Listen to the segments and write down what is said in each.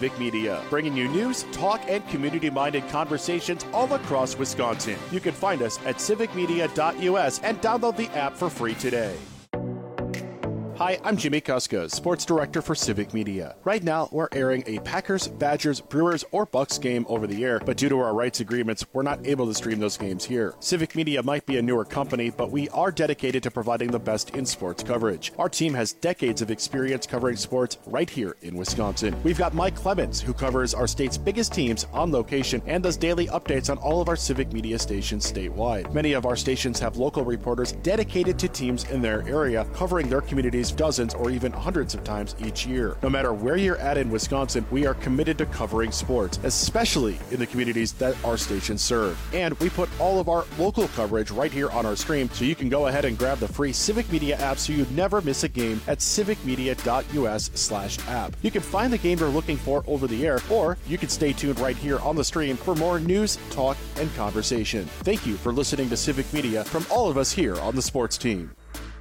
Civic Media, bringing you news, talk, and community-minded conversations all across Wisconsin. You can find us at civicmedia.us and download the app for free today. Hi, I'm Jimmy Kuska, Sports Director for Civic Media. Right now, we're airing a Packers, Badgers, Brewers, or Bucks game over the air, but due to our rights agreements, we're not able to stream those games here. Civic Media might be a newer company, but we are dedicated to providing the best in sports coverage. Our team has decades of experience covering sports right here in Wisconsin. We've got Mike Clemens, who covers our state's biggest teams on location and does daily updates on all of our Civic Media stations statewide. Many of our stations have local reporters dedicated to teams in their area, covering their communities dozens or even hundreds of times each year. No matter where you're at in Wisconsin, we are committed to covering sports, especially in the communities that our stations serve. And we put all of our local coverage right here on our stream, so you can go ahead and grab the free Civic Media app so you never miss a game at civicmedia.us/app. You can find the game you're looking for over the air, or you can stay tuned right here on the stream for more news, talk, and conversation. Thank you for listening to Civic Media from all of us here on the sports team.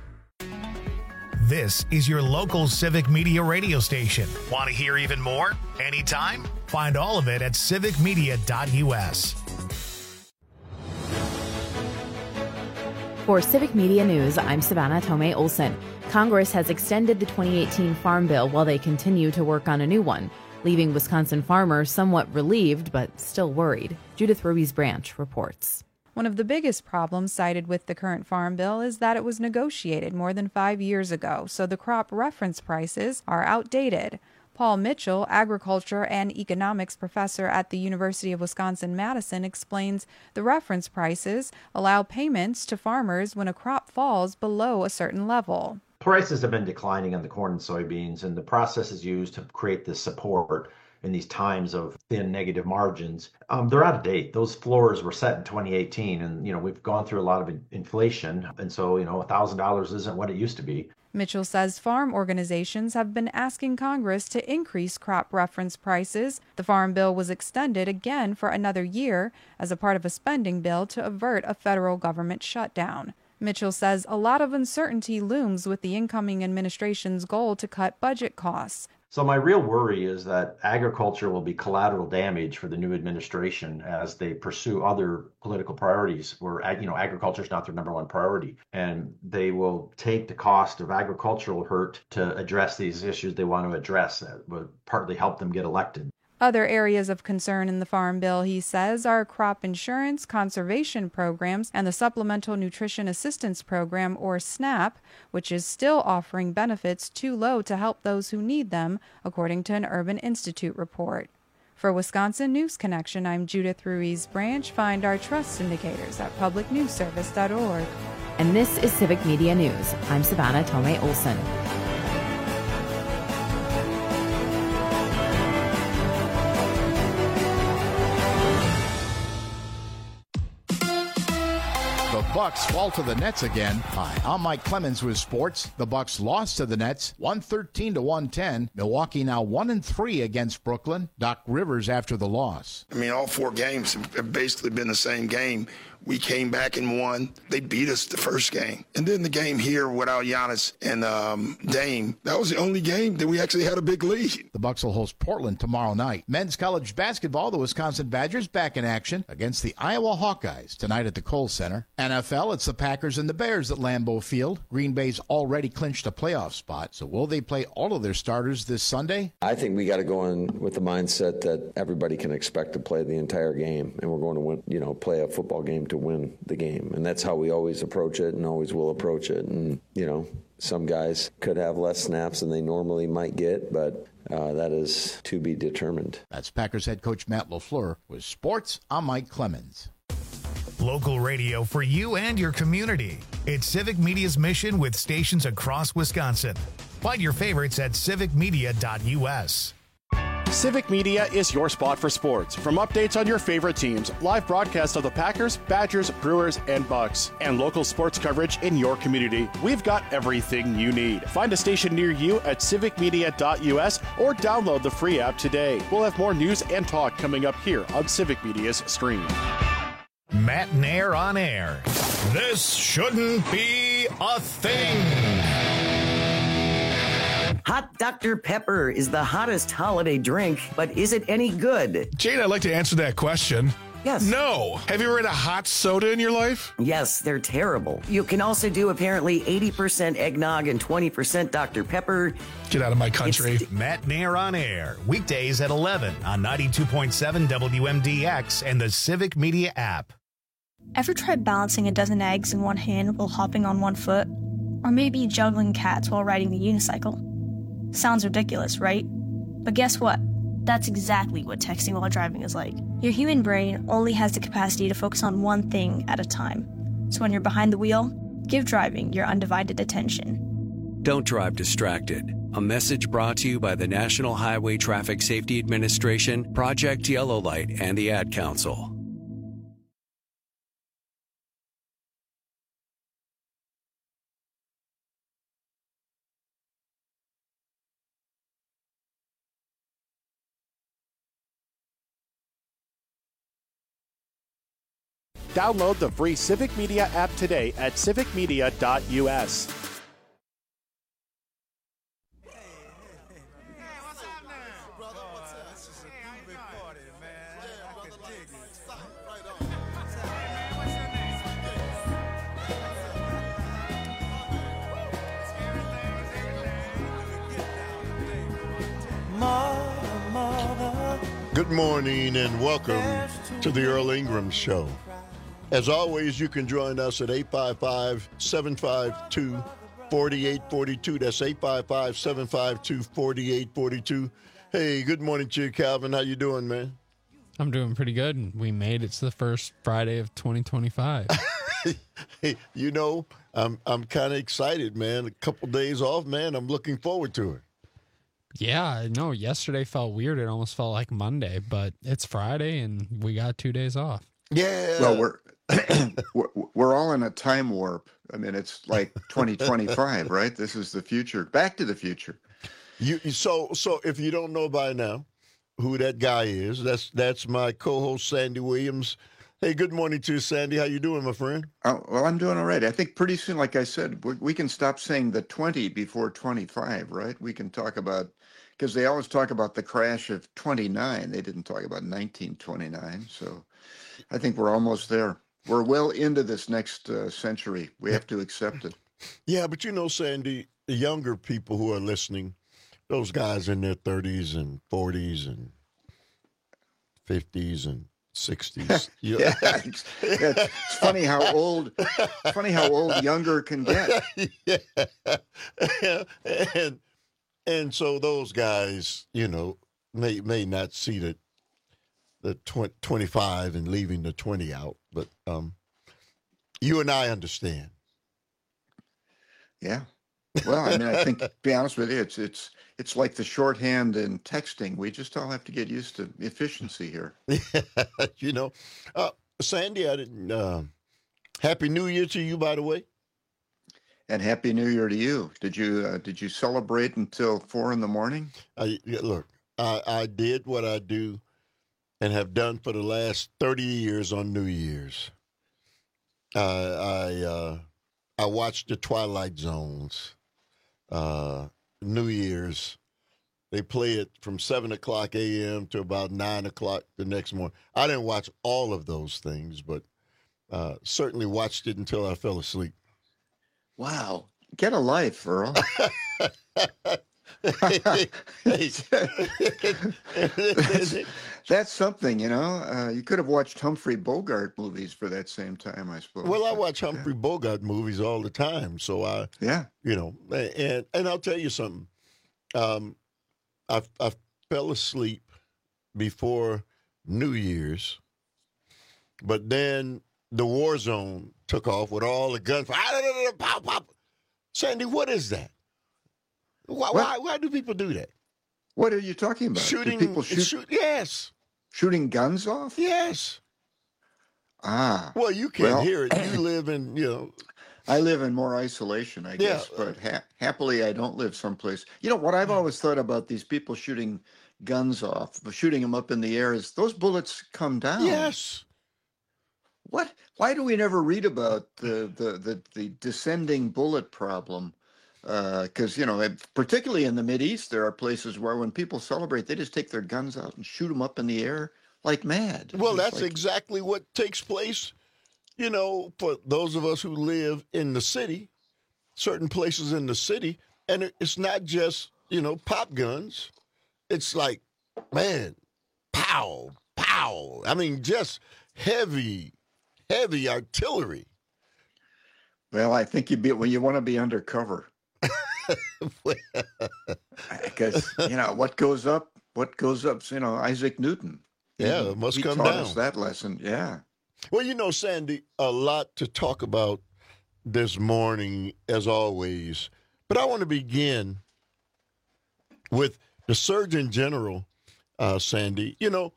This is your local Civic Media radio station. Want to hear even more? Anytime? Find all of it at civicmedia.us. For Civic Media News, I'm Savannah Tomei Olson. Congress has extended the 2018 Farm Bill while they continue to work on a new one, leaving Wisconsin farmers somewhat relieved but still worried. Judith Ruiz-Branch reports. One of the biggest problems cited with the current farm bill is that it was negotiated more than 5 years ago, so the crop reference prices are outdated. Paul Mitchell, agriculture and economics professor at the University of Wisconsin-Madison, explains the reference prices allow payments to farmers when a crop falls below a certain level. Prices have been declining on the corn and soybeans, and the process is used to create this support in these times of thin negative margins. They're out of date. Those floors were set in 2018, and we've gone through a lot of inflation, and so $1,000 isn't what it used to be. Mitchell says farm organizations have been asking Congress to increase crop reference prices. The Farm Bill was extended again for another year as a part of a spending bill to avert a federal government shutdown. Mitchell says a lot of uncertainty looms with the incoming administration's goal to cut budget costs. So my real worry is that agriculture will be collateral damage for the new administration as they pursue other political priorities where, agriculture is not their number one priority. And they will take the cost of agricultural hurt to address these issues they want to address that would partly help them get elected. Other areas of concern in the Farm Bill, he says, are crop insurance, conservation programs, and the Supplemental Nutrition Assistance Program, or SNAP, which is still offering benefits too low to help those who need them, according to an Urban Institute report. For Wisconsin News Connection, I'm Judith Ruiz-Branch. Find our trust indicators at publicnewsservice.org. And this is Civic Media News. I'm Savannah Tomei Olson. Bucks fall to the Nets again. Hi, I'm Mike Clemens with sports. The Bucks lost to the Nets 113-110. Milwaukee now 1-3 against Brooklyn. Doc Rivers after the loss. All 4 games have basically been the same game. We came back and won. They beat us the first game. And then the game here without Giannis and Dame, that was the only game that we actually had a big lead. The Bucks will host Portland tomorrow night. Men's college basketball, the Wisconsin Badgers back in action against the Iowa Hawkeyes tonight at the Kohl Center. NFL, it's the Packers and the Bears at Lambeau Field. Green Bay's already clinched a playoff spot, so will they play all of their starters this Sunday? I think we got to go in with the mindset that everybody can expect to play the entire game, and we're going to win, play a football game to win the game. And that's how we always approach it and always will approach it. And, some guys could have less snaps than they normally might get, but that is to be determined. That's Packers head coach Matt LaFleur. With sports, I'm Mike Clemens. Local radio for you and your community. It's Civic Media's mission with stations across Wisconsin. Find your favorites at civicmedia.us. Civic Media is your spot for sports. From updates on your favorite teams, live broadcasts of the Packers, Badgers, Brewers, and Bucks, and local sports coverage in your community, we've got everything you need. Find a station near you at civicmedia.us or download the free app today. We'll have more news and talk coming up here on Civic Media's stream. Matt Nair on air. This shouldn't be a thing. Hot Dr. Pepper is the hottest holiday drink, but is it any good? Jane, I'd like to answer that question. Yes. No. Have you ever had a hot soda in your life? Yes, they're terrible. You can also do apparently 80% eggnog and 20% Dr. Pepper. Get out of my country. Matt Nair on air, weekdays at 11 on 92.7 WMDX and the Civic Media app. Ever tried balancing a dozen eggs in one hand while hopping on one foot? Or maybe juggling cats while riding the unicycle? Sounds ridiculous, right? But guess what? That's exactly what texting while driving is like. Your human brain only has the capacity to focus on one thing at a time. So when you're behind the wheel, give driving your undivided attention. Don't drive distracted. A message brought to you by the National Highway Traffic Safety Administration, Project Yellow Light, and the Ad Council. Download the free Civic Media app today at civicmedia.us. Good morning and welcome to the Earl Ingram Show. As always, you can join us at 855-752-4842. That's 855-752-4842. Hey, good morning to you, Calvin. How you doing, man? I'm doing pretty good. We made it to the first Friday of 2025. Hey, you know, I'm kind of excited, man. A couple days off, man. I'm looking forward to it. Yeah, I know. Yesterday felt weird. It almost felt like Monday, but it's Friday and we got 2 days off. Yeah. Well, we're all in a time warp. I mean, it's like 2025, right? This is the future. Back to the future. So if you don't know by now who that guy is, that's my co-host Sandy Williams. Hey, good morning to you, Sandy. How you doing, my friend? Oh, well, I'm doing all right. I think pretty soon, like I said, we can stop saying the 20 before 25, right? We can talk about, because they always talk about the crash of 29. They didn't talk about 1929. So I think we're almost there. We're well into this next century. We have to accept it. Yeah, but you know, Sandy, the younger people who are listening, those guys in their 30s and 40s and 50s and 60s. Yeah, it's funny how old younger can get. Yeah. And so those guys, you know, may not see the 25 and leaving the 20 out, but you and I understand. Yeah. Well, I mean, I think, to be honest with you, it's like the shorthand in texting. We just all have to get used to efficiency here. You know, Sandy, I didn't. Happy New Year to you, by the way. And Happy New Year to you. Did you celebrate until 4 a.m? Look, I did what I do and have done for the last 30 years on New Year's. I watched the Twilight Zones. New Year's, they play it from 7:00 a.m. to about 9:00 the next morning. I didn't watch all of those things, but certainly watched it until I fell asleep. Wow. Get a life, Earl. That's something, you know. You could have watched Humphrey Bogart movies for that same time, I suppose. Well, I watch Humphrey Bogart movies all the time, so you know, and I'll tell you something. I fell asleep before New Year's, but then the war zone took off with all the guns. Pop, pop. Sandy, what is that? Why do people do that? What are you talking about? Shooting do people shoot? Yes. Shooting guns off? Yes. Ah. Well, you can't hear it. You live in, you know. I live in more isolation, I guess, but happily I don't live someplace. You know, what I've always thought about these people shooting guns off, shooting them up in the air, is those bullets come down. Yes. What? Why do we never read about the descending bullet problem Because, particularly in the Mideast, there are places where when people celebrate, they just take their guns out and shoot them up in the air like mad. Well, that's exactly what takes place, for those of us who live in the city, certain places in the city. And it's not just, pop guns. It's like, man, pow, pow. I mean, just heavy artillery. Well, I think you want to be undercover. Because, what goes up, Isaac Newton. Yeah, it must come down. He taught us that lesson, yeah. Well, Sandy, a lot to talk about this morning, as always. But I want to begin with the Surgeon General, Sandy.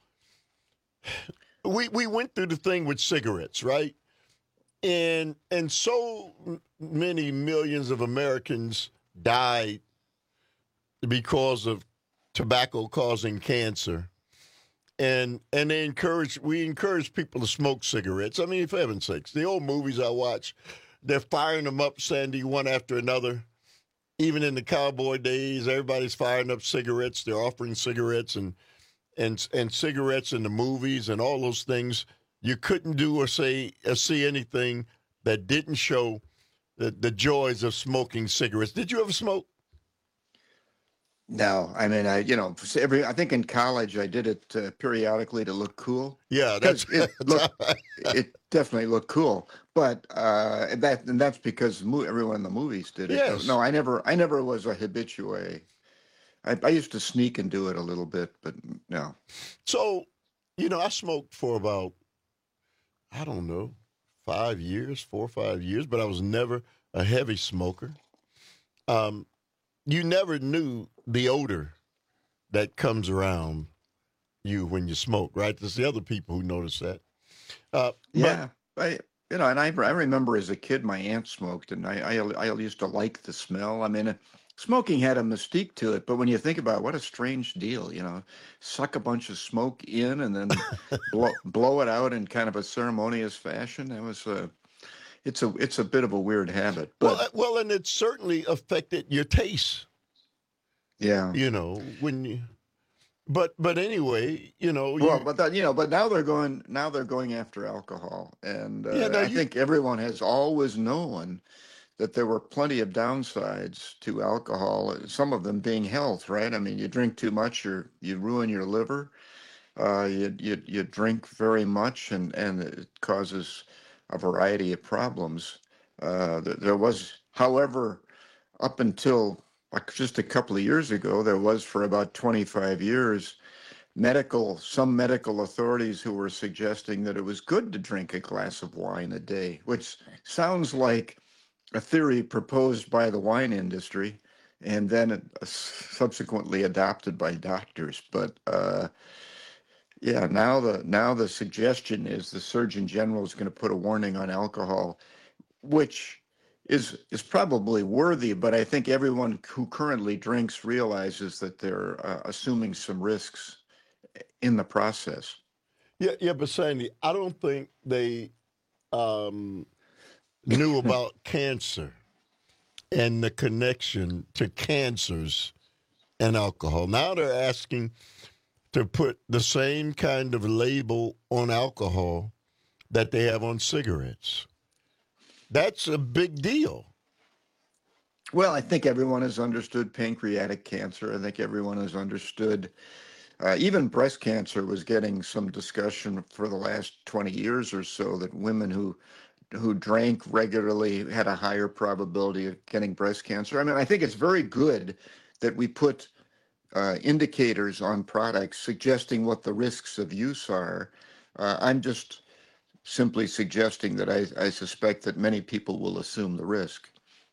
We went through the thing with cigarettes, right? And so many millions of Americans died because of tobacco causing cancer. And we encourage people to smoke cigarettes. I mean, for heaven's sakes, the old movies I watch, they're firing them up, Sandy, one after another. Even in the cowboy days, everybody's firing up cigarettes. They're offering cigarettes and cigarettes in the movies and all those things. You couldn't do or see anything that didn't show the joys of smoking cigarettes. Did you ever smoke? No, I mean, I think in college I did it periodically to look cool. Yeah, it definitely looked cool. But that's because everyone in the movies did it. Yes. No, I never was a habitué. I used to sneak and do it a little bit, but no. So, I smoked for about, I don't know, 4 or 5 years, but I was never a heavy smoker. You never knew the odor that comes around you when you smoke, right? There's the other people who notice that. Yeah, and I remember as a kid, my aunt smoked, and I used to like the smell. I mean, smoking had a mystique to it, but when you think about it, what a strange deal, suck a bunch of smoke in and then blow it out in kind of a ceremonious fashion. That was it's a bit of a weird habit. But, well, and it certainly affected your taste. Yeah. But anyway, but now they're going after alcohol, and I think everyone has always known that there were plenty of downsides to alcohol. Some of them being health, right? I mean, you drink too much, you ruin your liver. You drink very much, and it causes a variety of problems. There was, however, up until just a couple of years ago, there was for about 25 years, some medical authorities who were suggesting that it was good to drink a glass of wine a day, which sounds like a theory proposed by the wine industry and then subsequently adopted by doctors. But now the suggestion is the Surgeon General is going to put a warning on alcohol, which is probably worthy, but I think everyone who currently drinks realizes that they're assuming some risks in the process. Yeah, but Sandy, I don't think they knew about cancer and the connection to cancers and alcohol. Now they're asking to put the same kind of label on alcohol that they have on cigarettes. That's a big deal. Well, I think everyone has understood pancreatic cancer. I think everyone has understood even breast cancer was getting some discussion for the last 20 years or so, that women who drank regularly had a higher probability of getting breast cancer. I mean, I think it's very good that we put indicators on products suggesting what the risks of use are. I'm just simply suggesting that I suspect that many people will assume the risk.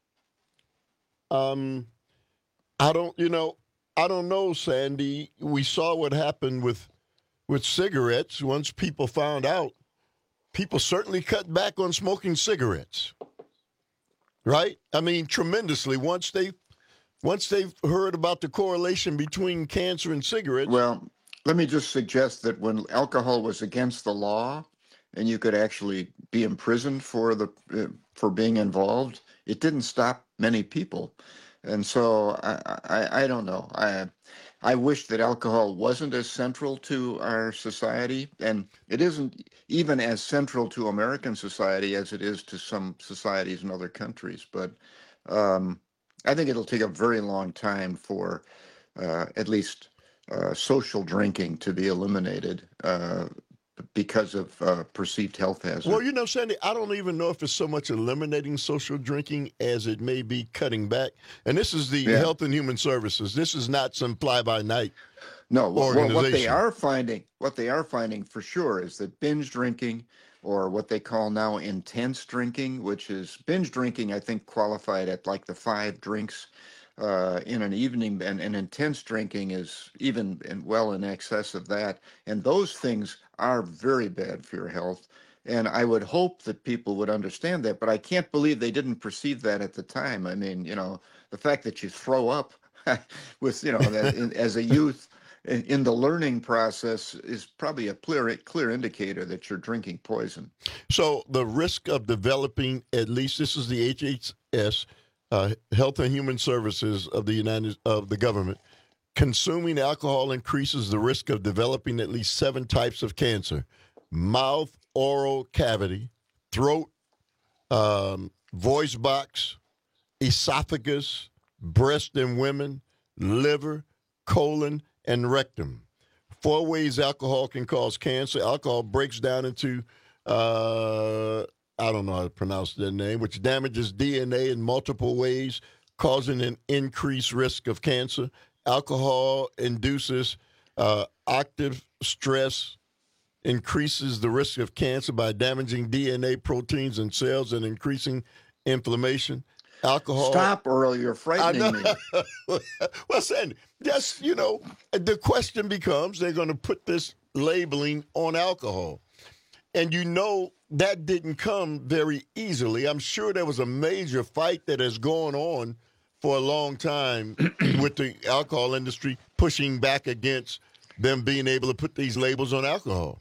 I don't know, Sandy. We saw what happened with cigarettes. Once people found out, people certainly cut back on smoking cigarettes. Right? I mean, tremendously. Once they've heard about the correlation between cancer and cigarettes. Well, let me just suggest that when alcohol was against the law and you could actually be imprisoned for being involved, it didn't stop many people. And so I don't know. I wish that alcohol wasn't as central to our society, and it isn't even as central to American society as it is to some societies in other countries. But I think it'll take a very long time for at least social drinking to be eliminated because of perceived health hazards. Well, Sandy, I don't even know if it's so much eliminating social drinking as it may be cutting back. And this is the Health and Human Services. This is not some fly-by-night organization. Well, what they are finding for sure is that binge drinking, or what they call now intense drinking, which is binge drinking, I think qualified at like the 5 drinks in an evening, and intense drinking is even well in excess of that. And those things are very bad for your health. And I would hope that people would understand that, but I can't believe they didn't perceive that at the time. I mean, the fact that you throw up with, as a youth in the learning process is probably a clear indicator that you're drinking poison. So the risk of developing, at least this is the HHS, Health and Human Services of the government, consuming alcohol increases the risk of developing at least 7 types of cancer: mouth, oral cavity, throat, voice box, esophagus, breast in women, liver, colon, and rectum. 4 ways alcohol can cause cancer. Alcohol breaks down into, I don't know how to pronounce that name, which damages DNA in multiple ways, causing an increased risk of cancer. Alcohol induces oxidative stress, increases the risk of cancer by damaging DNA proteins in cells and increasing inflammation. Alcohol. Stop, Earl. You're frightening me. Well, Sandy, the question becomes, they're going to put this labeling on alcohol. And that didn't come very easily. I'm sure there was a major fight that has gone on for a long time with the alcohol industry pushing back against them being able to put these labels on alcohol.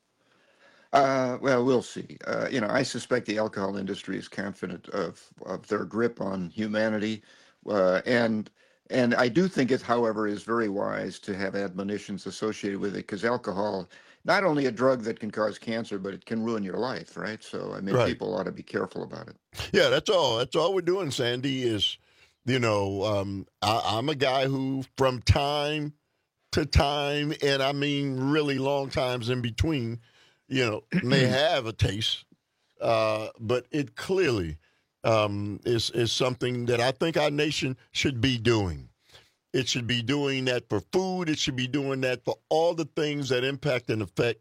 Well, we'll see. I suspect the alcohol industry is confident of their grip on humanity, and I do think it, however, is very wise to have admonitions associated with it, because alcohol, not only a drug that can cause cancer, but it can ruin your life, right? So, I mean, people ought to be careful about it. Yeah, that's all. That's all we're doing, Sandy, is, I'm a guy who, from time to time, and I mean really long times in between, may have a taste, but it clearly is something that I think our nation should be doing. It should be doing that for food. It should be doing that for all the things that impact and affect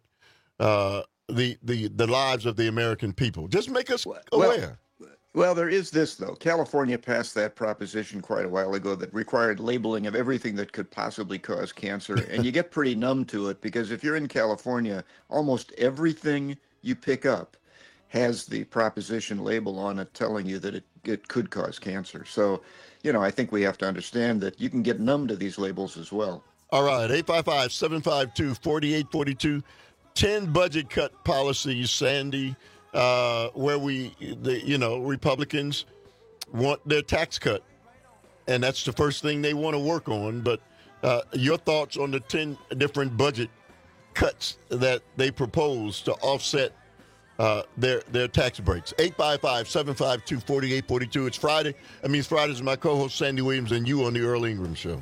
the lives of the American people. Just make us aware. Well, there is this, though. California passed that proposition quite a while ago that required labeling of everything that could possibly cause cancer. And you get pretty numb to it, because if you're in California, almost everything you pick up has the proposition label on it telling you that it could cause cancer. So, I think we have to understand that you can get numb to these labels as well. All right, 855-752-4842. 10 budget cut policies, Sandy, where Republicans want their tax cut. And that's the first thing they want to work on. But your thoughts on the 10 different budget cuts that they propose to offset their tax breaks. 855-752-4842. It's Friday. That means Fridays with my co-host Sandy Williams and you on the Earl Ingram Show.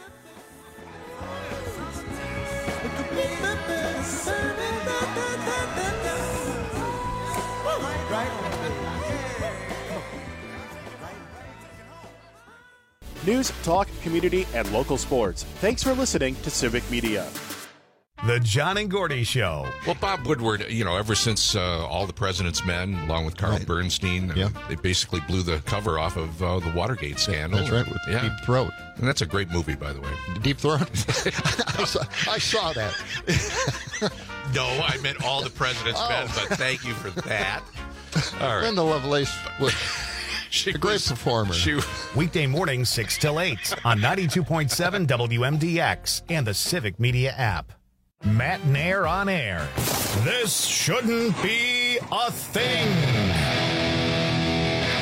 News, talk, community, and local sports. Thanks for listening to Civic Media. The John and Gordy Show. Well, Bob Woodward, ever since All the President's Men, along with Carl Bernstein, they basically blew the cover off of the Watergate scandal. That's right, with Deep Throat. And that's a great movie, by the way. Deep Throat? I saw that. No, I meant All the President's Men, but thank you for that. All right. Linda Lovelace was a great performer. Weekday mornings 6 till 8 on 92.7 WMDX and the Civic Media app. Matt Nair on air. This shouldn't be a thing.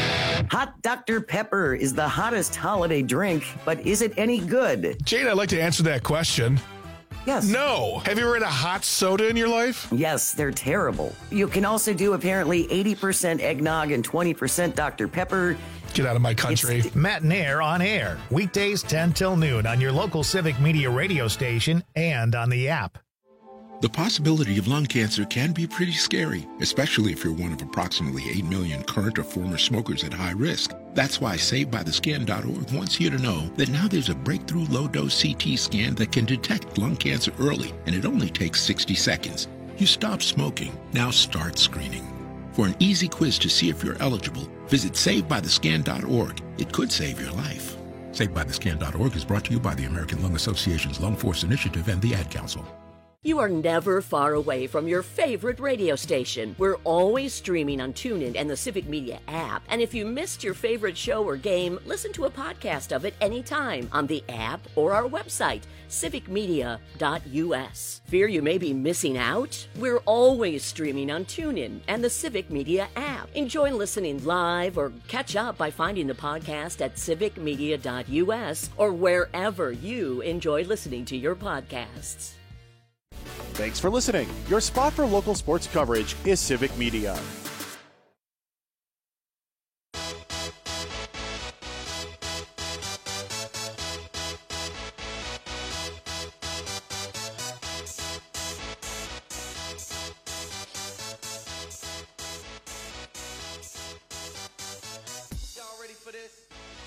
Hot Dr. Pepper is the hottest holiday drink, but is it any good? Jane, I'd like to answer that question. Yes. No. Have you ever had a hot soda in your life? Yes, they're terrible. You can also do apparently 80% eggnog and 20% Dr. Pepper. Get out of my country. Matt and Air on air. Weekdays 10 till noon on your local Civic Media radio station and on the app. The possibility of lung cancer can be pretty scary, especially if you're one of approximately 8 million current or former smokers at high risk. That's why SaveByTheScan.org wants you to know that now there's a breakthrough low-dose CT scan that can detect lung cancer early, and it only takes 60 seconds. You stop smoking, now start screening. For an easy quiz to see if you're eligible, visit SaveByTheScan.org. It could save your life. SaveByTheScan.org is brought to you by the American Lung Association's Lung Force Initiative and the Ad Council. You are never far away from your favorite radio station. We're always streaming on TuneIn and the Civic Media app. And if you missed your favorite show or game, listen to a podcast of it anytime on the app or our website, civicmedia.us. Fear you may be missing out? We're always streaming on TuneIn and the Civic Media app. Enjoy listening live or catch up by finding the podcast at civicmedia.us or wherever you enjoy listening to your podcasts. Thanks for listening. Your spot for local sports coverage is Civic Media. Y'all ready for this?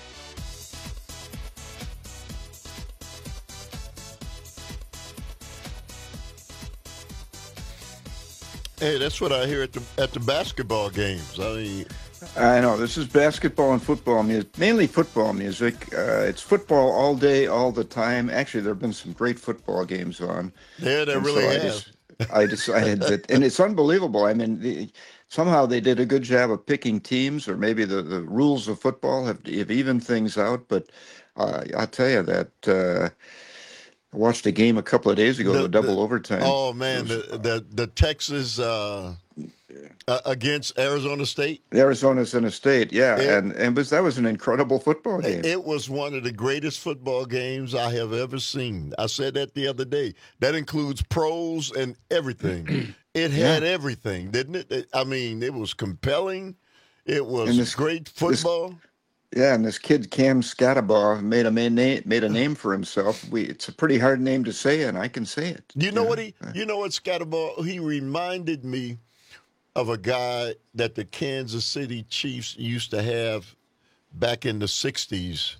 Hey, that's what I hear at the basketball games. I mean, I know this is basketball and football music, mainly football music. It's football all day, all the time. Actually, there have been some great football games on. Yeah, there really have. I decided that, and it's unbelievable. I mean, somehow they did a good job of picking teams, or maybe the rules of football have evened things out. But I'll tell you that. I watched a game a couple of days ago, the double overtime. Oh man, the Texas against Arizona State. Arizona's in a state, yeah, that was an incredible football game. It was one of the greatest football games I have ever seen. I said that the other day. That includes pros and everything. It had everything, didn't it? I mean, it was compelling. It was great football. And this kid Cam Scatabaugh made a name for himself. It's a pretty hard name to say, and I can say it. You know what Scatabaugh? He reminded me of a guy that the Kansas City Chiefs used to have back in the '60s.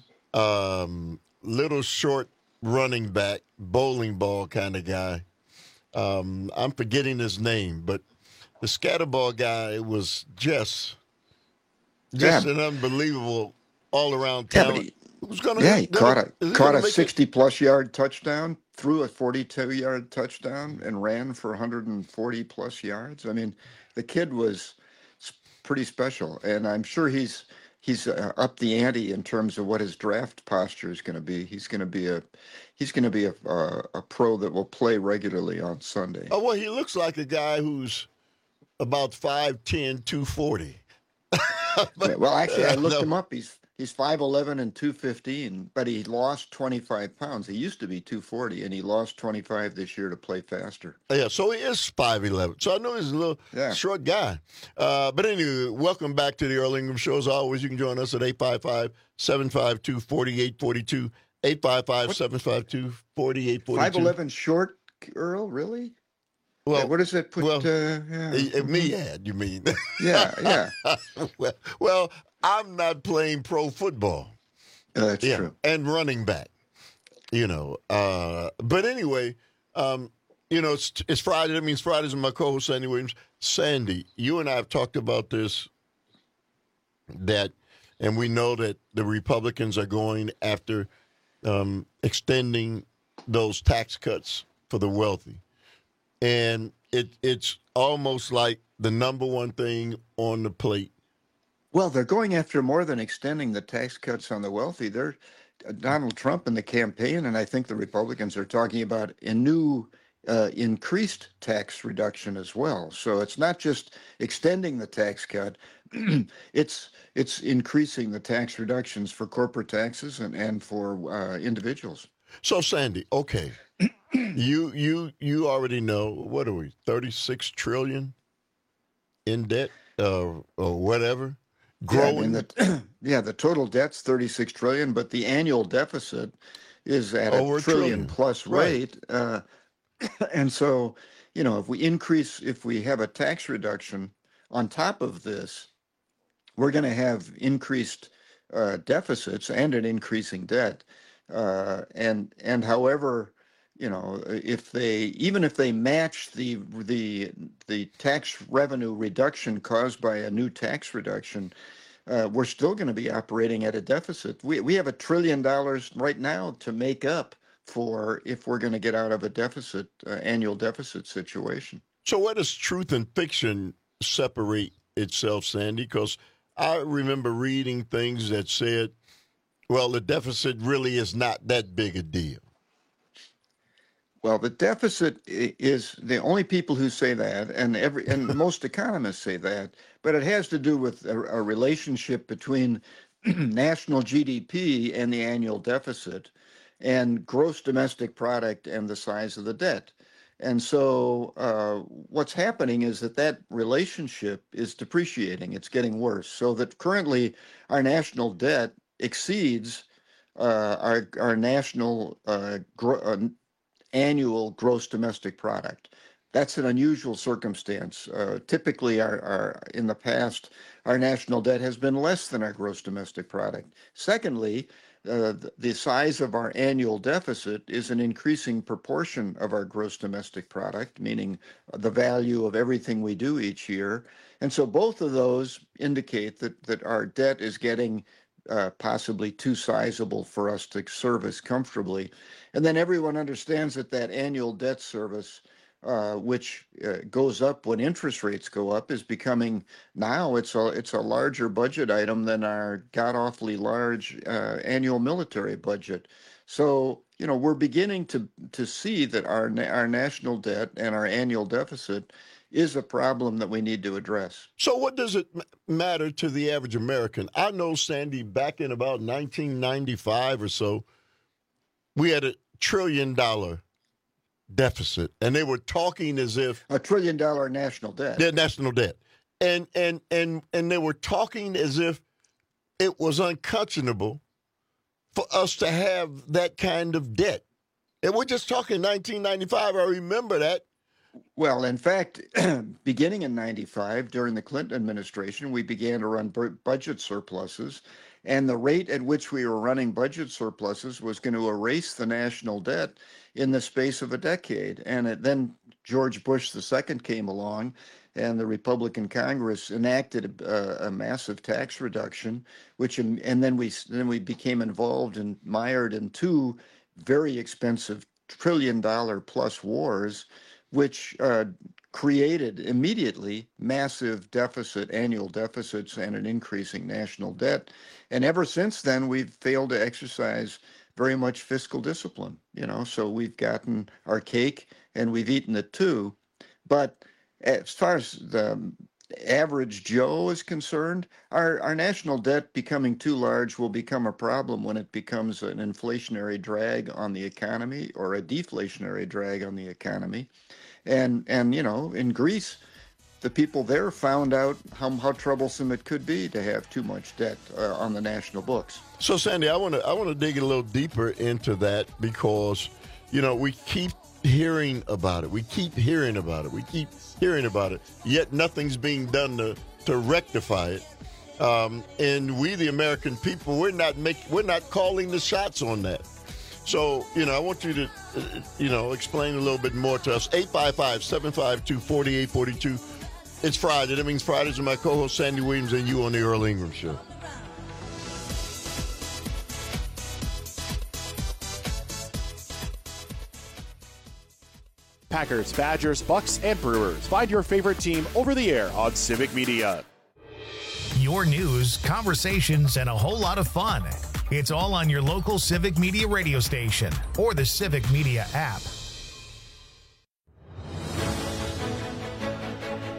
Little short running back, bowling ball kind of guy. I'm forgetting his name, but the Scatabaugh guy was just an unbelievable all-around talent. He caught a 60-plus yard touchdown, threw a 42-yard touchdown, and ran for 140-plus yards. I mean, the kid was pretty special, and I'm sure he's up the ante in terms of what his draft posture is going to be. He's going to be a pro that will play regularly on Sunday. Oh well, he looks like a guy who's about 5'10", 240. Well, actually, I looked him up. He's 5'11" and 215, but he lost 25 pounds. He used to be 240, and he lost 25 this year to play faster. Yeah, so he is 5'11". So I know he's a little short guy. But anyway, welcome back to the Earl Ingram Show. As always, you can join us at 855-752-4842, 855-752-4842. 5'11" short, Earl, really? Well, what does it put? Me at, you mean? Yeah. well, I'm not playing pro football. That's true. And running back, But anyway, it's Friday. That means Fridays with my co-host, Sandy Williams. Sandy, you and I have talked about this, and we know that the Republicans are going after extending those tax cuts for the wealthy. And it's almost like the number one thing on the plate. Well, they're going after more than extending the tax cuts on the wealthy. They're Donald Trump in the campaign, and I think the Republicans are talking about a new increased tax reduction as well. So it's not just extending the tax cut, it's increasing the tax reductions for corporate taxes and for individuals. So Sandy, okay, you already know, what are we, 36 trillion in debt or whatever, growing? Yeah, the total debt's 36 trillion, but the annual deficit is at over a trillion plus rate. Right. And so, if we have a tax reduction on top of this, we're going to have increased deficits and an increasing debt. And however, if they match the tax revenue reduction caused by a new tax reduction, we're still going to be operating at a deficit. We have $1 trillion right now to make up for if we're going to get out of a deficit, annual deficit situation. So where does truth and fiction separate itself, Sandy? Because I remember reading things that said, well, the deficit really is not that big a deal. Well, the deficit is the only people who say that, and most economists say that, but it has to do with a relationship between national GDP and the annual deficit, and gross domestic product and the size of the debt. And so what's happening is that relationship is depreciating. It's getting worse. So that currently our national debt exceeds our national annual gross domestic product. That's an unusual circumstance. Typically, in the past, our national debt has been less than our gross domestic product. Secondly, the size of our annual deficit is an increasing proportion of our gross domestic product, meaning the value of everything we do each year. And so both of those indicate that our debt is getting possibly too sizable for us to service comfortably. And then everyone understands that annual debt service, which goes up when interest rates go up, is becoming now it's a larger budget item than our god-awfully large annual military budget. So we're beginning to see that our national debt and our annual deficit is a problem that we need to address. So what does it matter to the average American? I know, Sandy, back in about 1995 or so, we had $1 trillion deficit, and they were talking as if $1 trillion national debt. Yeah, national debt, and they were talking as if it was unconscionable for us to have that kind of debt. And we're just talking 1995. I remember that. Well, in fact, beginning in 95, during the Clinton administration, we began to run budget surpluses. And the rate at which we were running budget surpluses was going to erase the national debt in the space of a decade. And then George Bush II came along, and the Republican Congress enacted a massive tax reduction, and then we became involved and mired in two very expensive $1 trillion plus wars, which created immediately massive annual deficits and an increasing national debt. And ever since then, we've failed to exercise very much fiscal discipline, so we've gotten our cake and we've eaten it too. But as far as the average Joe is concerned, our national debt becoming too large will become a problem when it becomes an inflationary drag on the economy or a deflationary drag on the economy. And in Greece, the people there found out how troublesome it could be to have too much debt on the national books. So, Sandy, I want to dig a little deeper into that because, we keep hearing about it. We keep hearing about it. Yet nothing's being done to rectify it. And we, the American people, we're not calling the shots on that. So, I want you to, explain a little bit more to us. 855-752-4842. It's Friday. That means Fridays with my co-host Sandy Williams and you on the Earl Ingram Show. Packers, Badgers, Bucks, and Brewers. Find your favorite team over the air on Civic Media. Your news, conversations, and a whole lot of fun. It's all on your local Civic Media radio station or the Civic Media app.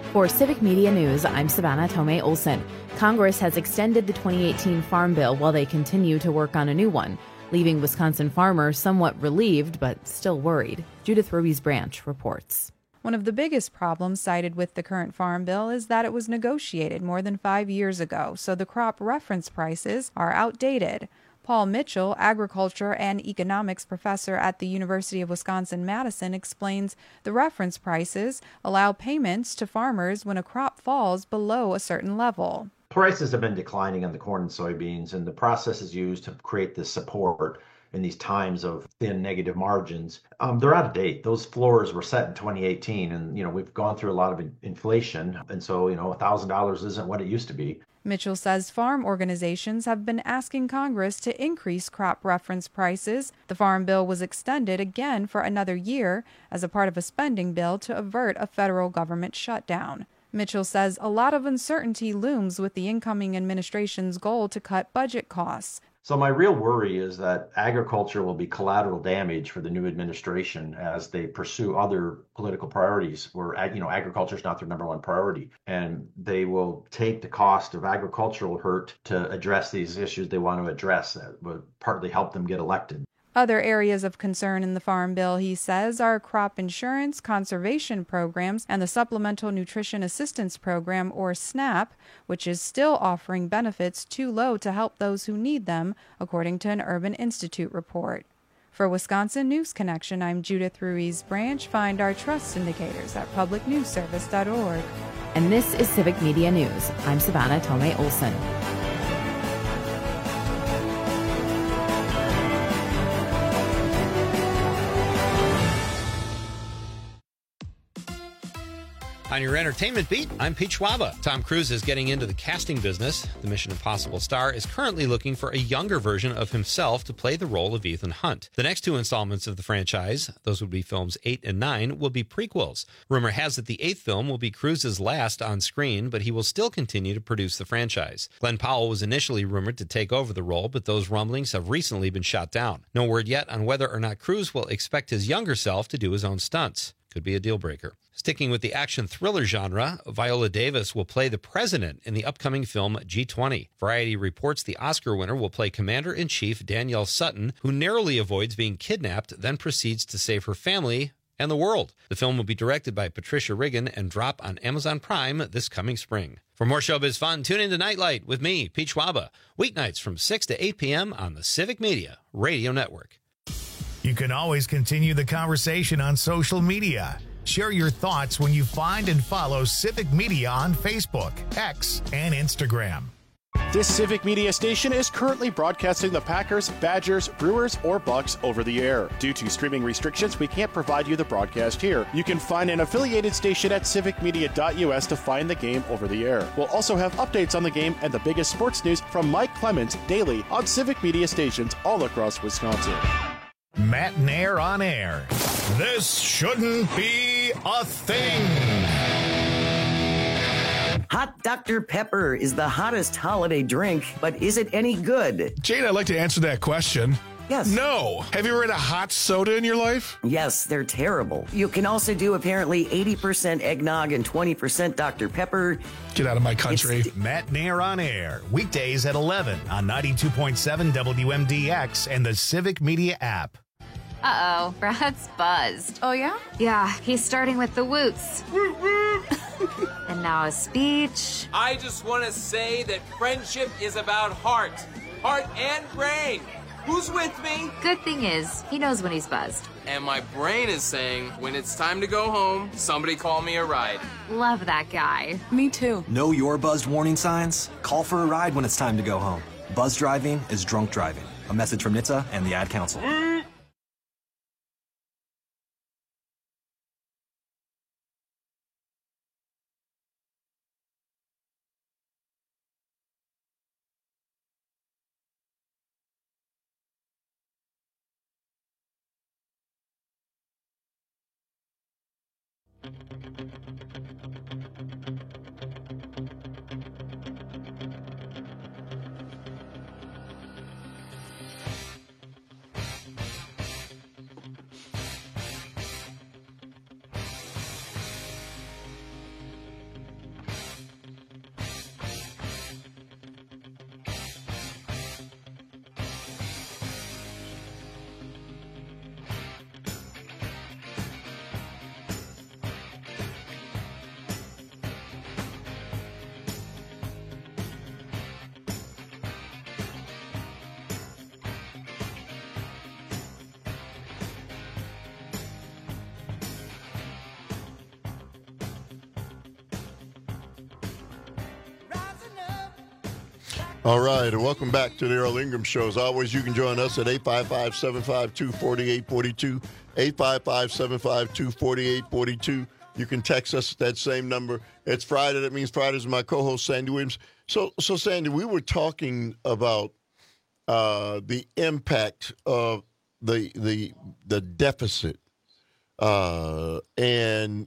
For Civic Media News, I'm Savannah Tomei Olson. Congress has extended the 2018 Farm Bill while they continue to work on a new one, leaving Wisconsin farmers somewhat relieved but still worried. Judith Ruiz Branch reports. One of the biggest problems cited with the current Farm Bill is that it was negotiated more than 5 years ago, so the crop reference prices are outdated. Paul Mitchell, agriculture and economics professor at the University of Wisconsin-Madison, explains the reference prices allow payments to farmers when a crop falls below a certain level. Prices have been declining on the corn and soybeans, and the process is used to create this support in these times of thin negative margins. They're out of date. Those floors were set in 2018, and we've gone through a lot of inflation, and so $1,000 isn't what it used to be. Mitchell says farm organizations have been asking Congress to increase crop reference prices. The Farm Bill was extended again for another year as a part of a spending bill to avert a federal government shutdown. Mitchell says a lot of uncertainty looms with the incoming administration's goal to cut budget costs. So my real worry is that agriculture will be collateral damage for the new administration as they pursue other political priorities where, agriculture is not their number one priority. And they will take the cost of agricultural hurt to address these issues they want to address that would partly help them get elected. Other areas of concern in the Farm Bill, he says, are crop insurance, conservation programs, and the Supplemental Nutrition Assistance Program, or SNAP, which is still offering benefits too low to help those who need them, according to an Urban Institute report. For Wisconsin News Connection, I'm Judith Ruiz Branch. Find our trust indicators at publicnewsservice.org. And this is Civic Media News. I'm Savannah Tomei Olson. On your entertainment beat, I'm Pete Schwaba. Tom Cruise is getting into the casting business. The Mission Impossible star is currently looking for a younger version of himself to play the role of Ethan Hunt. The next two installments of the franchise, those would be films 8 and 9, will be prequels. Rumor has it the 8th film will be Cruise's last on screen, but he will still continue to produce the franchise. Glenn Powell was initially rumored to take over the role, but those rumblings have recently been shot down. No word yet on whether or not Cruise will expect his younger self to do his own stunts. Could be a deal breaker. Sticking with the action thriller genre, Viola Davis will play the president in the upcoming film G20. Variety reports the Oscar winner will play Commander-in-Chief Danielle Sutton, who narrowly avoids being kidnapped, then proceeds to save her family and the world. The film will be directed by Patricia Riggin and drop on Amazon Prime this coming spring. For more showbiz fun, tune in to Nightlight with me, Pete Schwaba, weeknights from 6 to 8 p.m. on the Civic Media Radio Network. You can always continue the conversation on social media. Share your thoughts when you find and follow Civic Media on Facebook, X, and Instagram. This Civic Media station is currently broadcasting the Packers, Badgers, Brewers, or Bucks over the air. Due to streaming restrictions, we can't provide you the broadcast here. You can find an affiliated station at civicmedia.us to find the game over the air. We'll also have updates on the game and the biggest sports news from Mike Clemens daily on Civic Media stations all across Wisconsin. Matt Nair on air. This shouldn't be a thing. Hot Dr. Pepper is the hottest holiday drink, but is it any good? Jane, I'd like to answer that question. Yes. No. Have you ever had a hot soda in your life? Yes, they're terrible. You can also do apparently 80% eggnog and 20% Dr. Pepper. Get out of my country. Matt Nair on air. Weekdays at 11 on 92.7 WMDX and the Civic Media app. Uh-oh, Brad's buzzed. Oh, yeah? Yeah, he's starting with the woots. And now a speech. I just want to say that friendship is about heart and brain. Who's with me? Good thing is, he knows when he's buzzed. And my brain is saying, when it's time to go home, somebody call me a ride. Love that guy. Me too. Know your buzzed warning signs? Call for a ride when it's time to go home. Buzz driving is drunk driving. A message from NHTSA and the Ad Council. All right, and welcome back to the Earl Ingram Show. As always, you can join us at 855-752-4842, 855-752-4842. You can text us at that same number. It's Friday. That means Fridays with my co-host, Sandy Williams. So Sandy, we were talking about the impact of the deficit and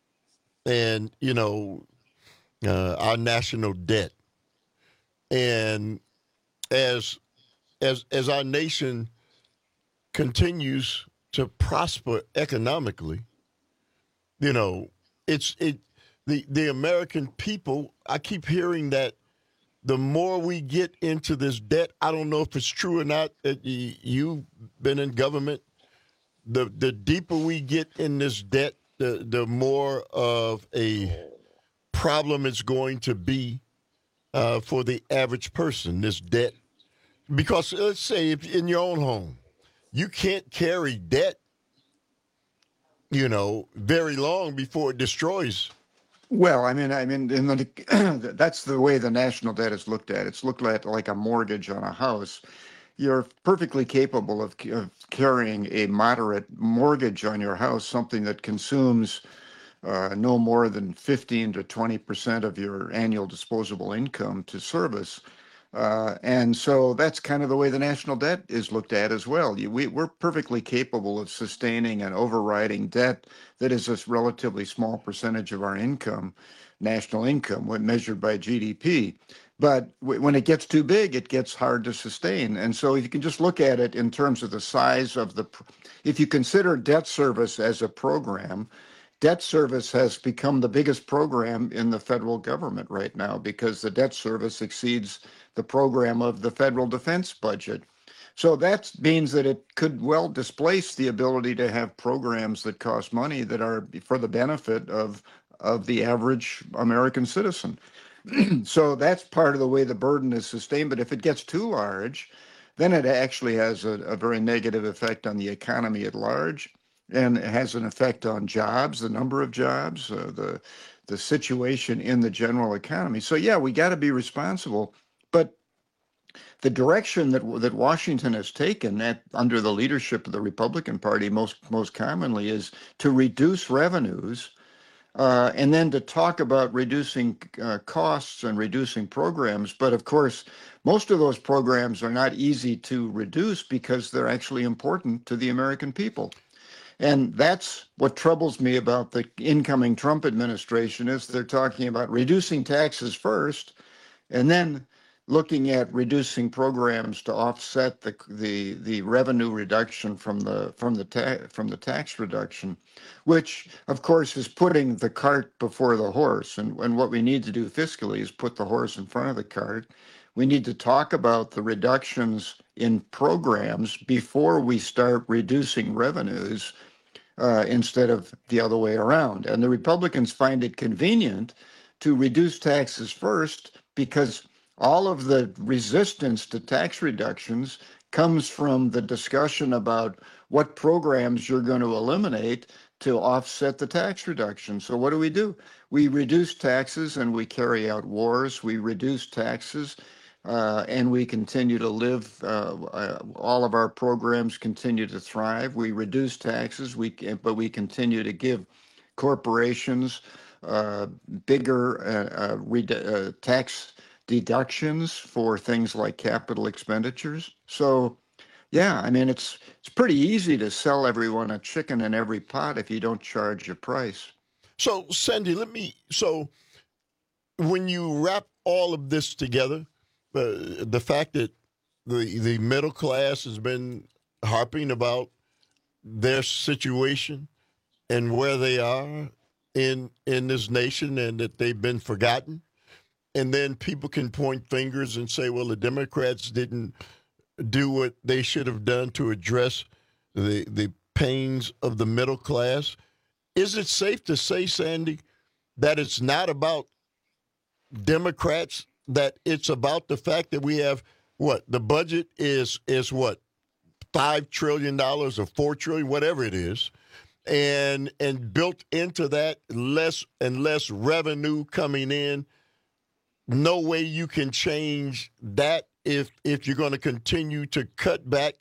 you know, our national debt. And as our nation continues to prosper economically, you know, the American people, I keep hearing that the more we get into this debt, I don't know if it's true or not, that you've been in government, the deeper we get in this debt, the more of a problem it's going to be for the average person, this debt. Because let's say if in your own home, you can't carry debt, you know, very long before it destroys. Well, I mean, that's the way the national debt is looked at. It's looked at like a mortgage on a house. You're perfectly capable of carrying a moderate mortgage on your house, something that consumes no more than 15 to 20% of your annual disposable income to service. And so that's kind of the way the national debt is looked at as well. We're perfectly capable of sustaining and overriding debt that is a relatively small percentage of our income, national income, when measured by GDP. But when it gets too big, it gets hard to sustain. And so if you can just look at it in terms of the size of if you consider debt service as a program, debt service has become the biggest program in the federal government right now because the debt service exceeds the program of the federal defense budget. So that means that it could well displace the ability to have programs that cost money that are for the benefit of the average American citizen. So that's part of the way the burden is sustained. But if it gets too large, then it actually has a very negative effect on the economy at large. And it has an effect on jobs, the number of jobs, the situation in the general economy. So yeah, we got to be responsible. But the direction that Washington has taken under the leadership of the Republican Party most commonly is to reduce revenues and then to talk about reducing costs and reducing programs. But of course, most of those programs are not easy to reduce because they're actually important to the American people. And that's what troubles me about the incoming Trump administration is they're talking about reducing taxes first and then looking at reducing programs to offset the revenue reduction from the tax reduction, which of course is putting the cart before the horse. And what we need to do fiscally is put the horse in front of the cart. We need to talk about the reductions in programs before we start reducing revenues instead of the other way around. And the Republicans find it convenient to reduce taxes first because all of the resistance to tax reductions comes from the discussion about what programs you're going to eliminate to offset the tax reduction. So what do? We reduce taxes and we carry out wars. We reduce taxes and we continue to live. All of our programs continue to thrive. We reduce taxes, but we continue to give corporations bigger tax deductions for things like capital expenditures. So, yeah, I mean, it's pretty easy to sell everyone a chicken in every pot if you don't charge a price. So, Sandy, so when you wrap all of this together, the fact that the middle class has been harping about their situation and where they are in this nation and that they've been forgotten, and then people can point fingers and say, well, the Democrats didn't do what they should have done to address the pains of the middle class. Is it safe to say, Sandy, that it's not about Democrats, that it's about the fact that we have, the budget is what, $5 trillion or $4 trillion, whatever it is, and built into that less and less revenue coming in no way you can change that if you're going to continue to cut back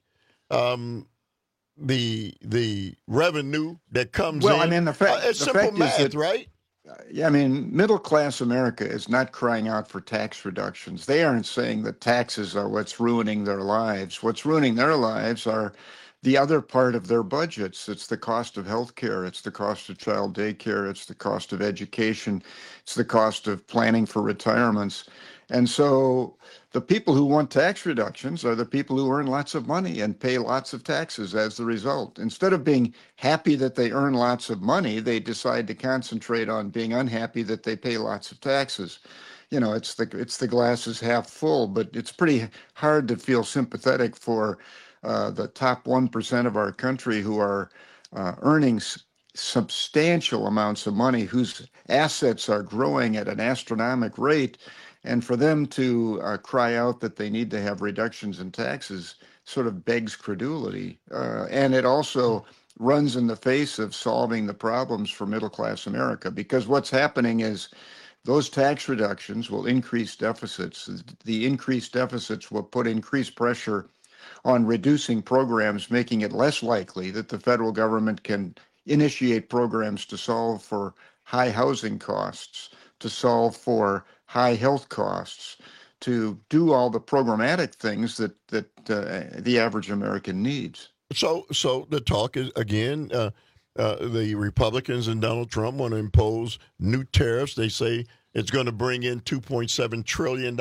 the revenue that comes in. Well, I mean, the fact it's simple math, is that, right? Yeah, I mean, middle-class America is not crying out for tax reductions. They aren't saying that taxes are what's ruining their lives. What's ruining their lives are the other part of their budgets. It's the cost of health care. It's the cost of child daycare. It's the cost of education. It's the cost of planning for retirements. And so the people who want tax reductions are the people who earn lots of money and pay lots of taxes as the result. Instead of being happy that they earn lots of money, they decide to concentrate on being unhappy that they pay lots of taxes. You know, it's the glass is half full, but it's pretty hard to feel sympathetic for the top 1% of our country who are earning substantial amounts of money, whose assets are growing at an astronomical rate. And for them to cry out that they need to have reductions in taxes sort of begs credulity. And it also runs in the face of solving the problems for middle-class America, because what's happening is those tax reductions will increase deficits. The increased deficits will put increased pressure on reducing programs, making it less likely that the federal government can initiate programs to solve for high housing costs, to solve for high health costs, to do all the programmatic things that the average American needs. So the talk is, again, the Republicans and Donald Trump want to impose new tariffs. They say it's going to bring in $2.7 trillion.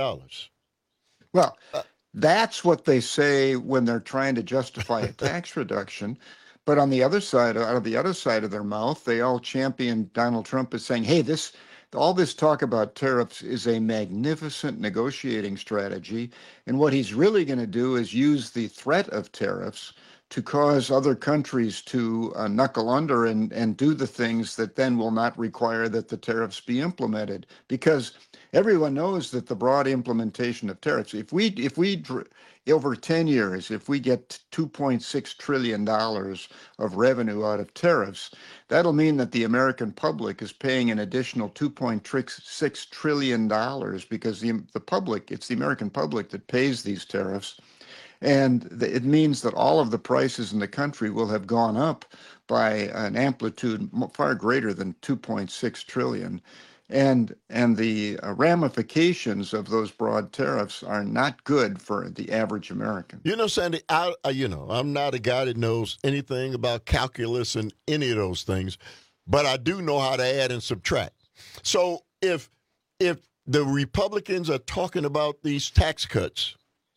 Well, that's what they say when they're trying to justify a tax reduction. But on the other side, out of the other side of their mouth, they all champion Donald Trump as saying, hey, all this talk about tariffs is a magnificent negotiating strategy. And what he's really going to do is use the threat of tariffs to cause other countries to knuckle under and do the things that then will not require that the tariffs be implemented. Because everyone knows that the broad implementation of tariffs, if we over 10 years, if we get $2.6 trillion of revenue out of tariffs, that'll mean that the American public is paying an additional $2.6 trillion because the public, it's the American public that pays these tariffs. And it means that all of the prices in the country will have gone up by an amplitude far greater than 2.6 trillion. And the ramifications of those broad tariffs are not good for the average American. You know, Sandy, I'm not a guy that knows anything about calculus and any of those things, but I do know how to add and subtract. So if the Republicans are talking about these tax cuts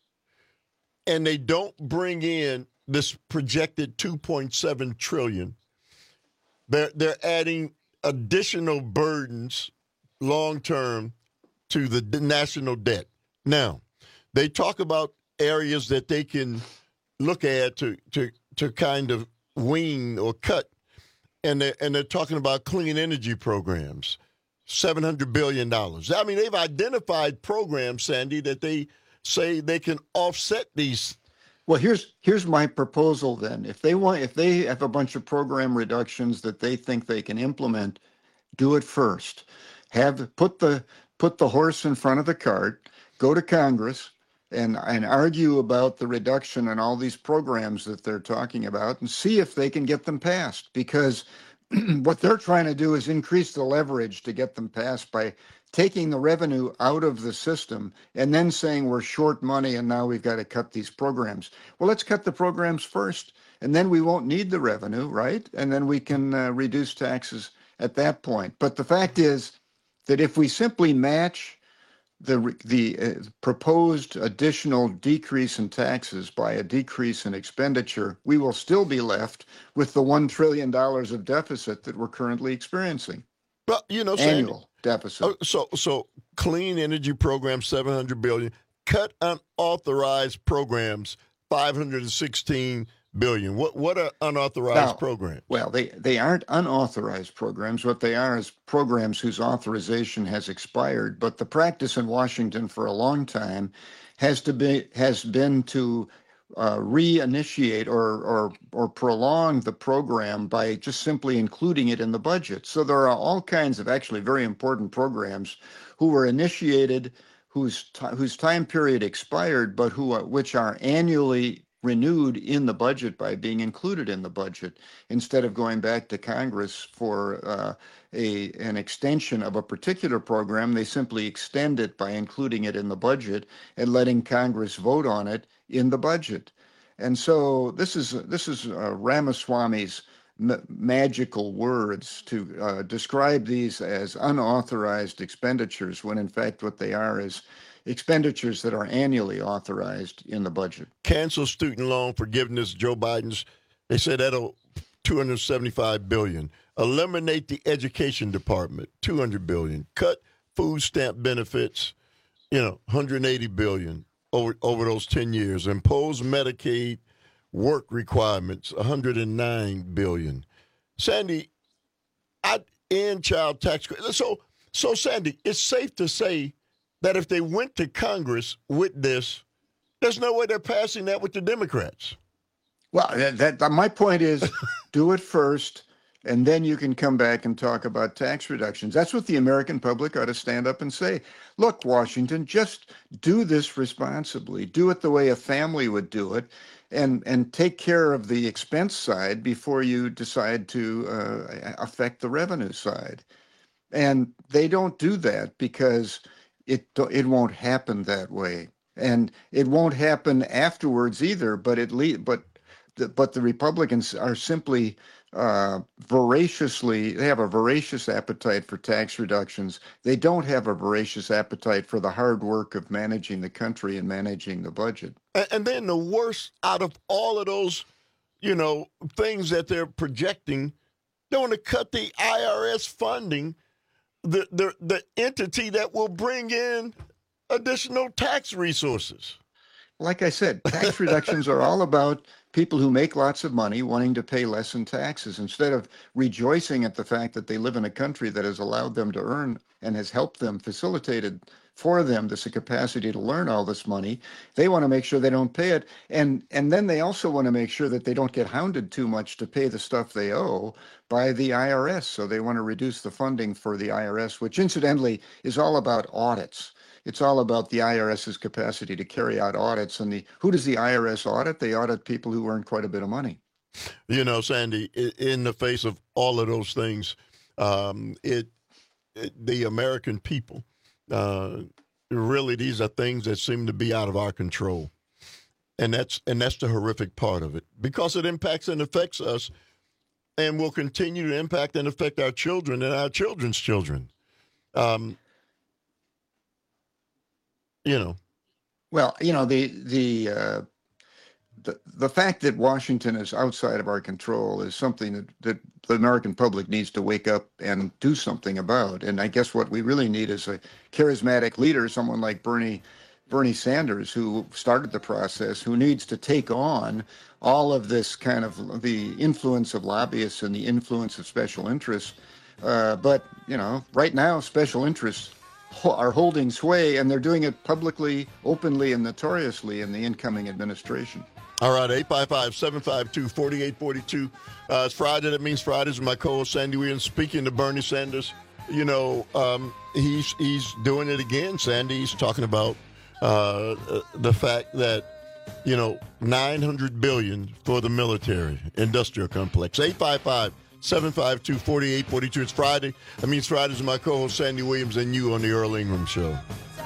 and they don't bring in this projected $2.7 trillion, they're adding additional burdens long-term to the national debt. Now, they talk about areas that they can look at to kind of wean or cut, and they're talking about clean energy programs, $700 billion. I mean, they've identified programs, Sandy, that they say they can offset these. Well, here's my proposal then. If they have a bunch of program reductions that they think they can implement, do it first. Put the horse in front of the cart, go to Congress and argue about the reduction in all these programs that they're talking about and see if they can get them passed. Because what they're trying to do is increase the leverage to get them passed by taking the revenue out of the system and then saying we're short money and now we've got to cut these programs. Well, let's cut the programs first and then we won't need the revenue, right? And then we can reduce taxes at that point. But the fact is that if we simply match the proposed additional decrease in taxes by a decrease in expenditure, we will still be left with the $1 trillion of deficit that we're currently experiencing. Well, you know, annual deficit. So clean energy program, $700 billion. Cut unauthorized programs, $516 billion. What are unauthorized programs? Well, they aren't unauthorized programs. What they are is programs whose authorization has expired. But the practice in Washington for a long time has been to reinitiate or prolong the program by just simply including it in the budget. So there are all kinds of actually very important programs who were initiated, whose time period expired, but which are annually renewed in the budget by being included in the budget. Instead of going back to Congress for an extension of a particular program, they simply extend it by including it in the budget and letting Congress vote on it in the budget. And so this is Ramaswamy's magical words to describe these as unauthorized expenditures, when in fact what they are is expenditures that are annually authorized in the budget. Cancel student loan forgiveness, Joe Biden's, they said that'll $275 billion. Eliminate the education department, $200 billion. Cut food stamp benefits, $180 billion over those 10 years. Impose Medicaid work requirements, $109 billion. Sandy, end child tax credit. So Sandy, it's safe to say that if they went to Congress with this, there's no way they're passing that with the Democrats. Well, my point is, do it first, and then you can come back and talk about tax reductions. That's what the American public ought to stand up and say. Look, Washington, just do this responsibly. Do it the way a family would do it, and take care of the expense side before you decide to affect the revenue side. And they don't do that because it won't happen that way, and it won't happen afterwards either. But the Republicans are simply they have a voracious appetite for tax reductions. They don't have a voracious appetite for the hard work of managing the country and managing the budget. And then the worst out of all of those, things that they're projecting, they want to cut the IRS funding, the entity that will bring in additional tax resources. Like I said, tax reductions are all about people who make lots of money wanting to pay less in taxes. Instead of rejoicing at the fact that they live in a country that has allowed them to earn and has helped them, facilitated for them this capacity to learn all this money, they want to make sure they don't pay it. And then they also want to make sure that they don't get hounded too much to pay the stuff they owe by the IRS. So they want to reduce the funding for the IRS, which incidentally is all about audits. It's all about the IRS's capacity to carry out audits. And who does the IRS audit? They audit people who earn quite a bit of money. Sandy, in the face of all of those things, the American people, really, these are things that seem to be out of our control. And that's the horrific part of it, because it impacts and affects us and will continue to impact and affect our children and our children's children. Well, the fact that Washington is outside of our control is something that the American public needs to wake up and do something about. And I guess what we really need is a charismatic leader, someone like Bernie Sanders, who started the process, who needs to take on all of this kind of the influence of lobbyists and the influence of special interests. But right now, special interests are holding sway, and they're doing it publicly, openly, and notoriously in the incoming administration. All right, 855-752-4842. It's Friday. That means Fridays with my co-host Sandy Williams. Speaking to Bernie Sanders, he's doing it again, Sandy. He's talking about the fact that, $900 billion for the military industrial complex. 855-752-4842. It's Friday. That means Fridays with my co-host Sandy Williams and you on the Earl Ingram Show.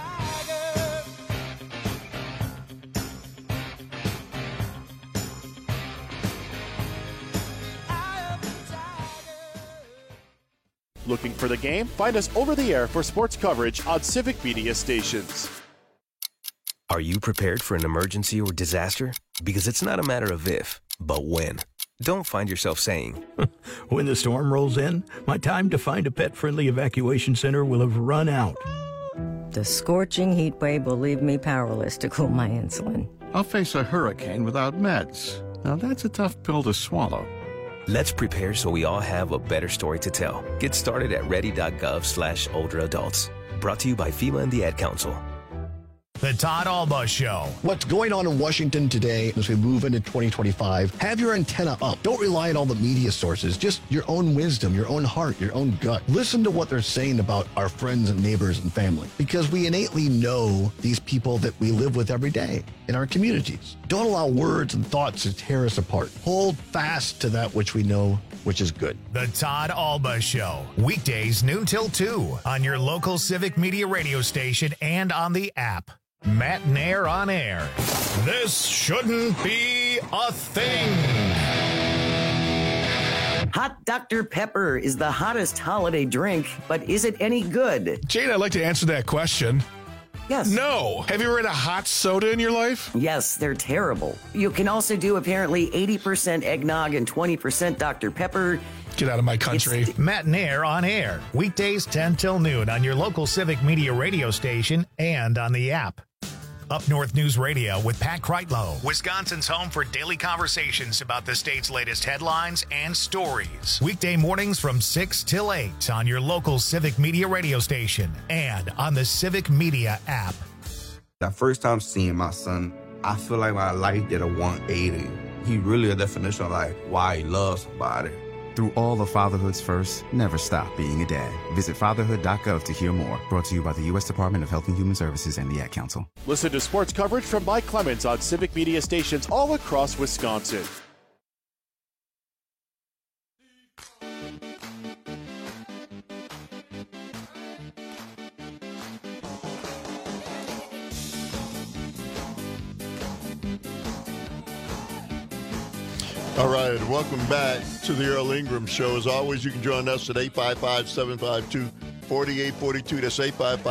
Looking for the game? Find us over the air for sports coverage on Civic Media stations. Are you prepared for an emergency or disaster? Because it's not a matter of if, but when. Don't find yourself saying, when the storm rolls in, my time to find a pet-friendly evacuation center will have run out. The scorching heat wave will leave me powerless to cool my insulin. I'll face a hurricane without meds. Now that's a tough pill to swallow. Let's prepare so we all have a better story to tell. Get started at ready.gov/older adults. Brought to you by FEMA and the Ad Council. The Todd Alba Show. What's going on in Washington today as we move into 2025? Have your antenna up. Don't rely on all the media sources. Just your own wisdom, your own heart, your own gut. Listen to what they're saying about our friends and neighbors and family, because we innately know these people that we live with every day in our communities. Don't allow words and thoughts to tear us apart. Hold fast to that which we know, which is good. The Todd Alba Show. Weekdays noon till 2 on your local Civic Media radio station and on the app. Matt Nair on air. This shouldn't be a thing. Hot Dr. Pepper is the hottest holiday drink, but is it any good? Jade, I'd like to answer that question. Yes. No. Have you ever had a hot soda in your life? Yes, they're terrible. You can also do apparently 80% eggnog and 20% Dr. Pepper. Get out of my country. Matt Nair on air. Weekdays 10 till noon on your local Civic Media radio station and on the app. Up North News Radio with Pat Kreitlow, Wisconsin's home for daily conversations about the state's latest headlines and stories. Weekday mornings from 6 till 8 on your local Civic Media radio station and on the Civic Media app. That first time seeing my son, I feel like my life did a 180. He really a definition of like why he loves somebody. Through all of fatherhood's first, never stop being a dad. Visit fatherhood.gov to hear more. Brought to you by the U.S. Department of Health and Human Services and the Ad Council. Listen to sports coverage from Mike Clemens on Civic Media stations all across Wisconsin. All right, welcome back to the Earl Ingram Show. As always, you can join us at 855-752-4842. That's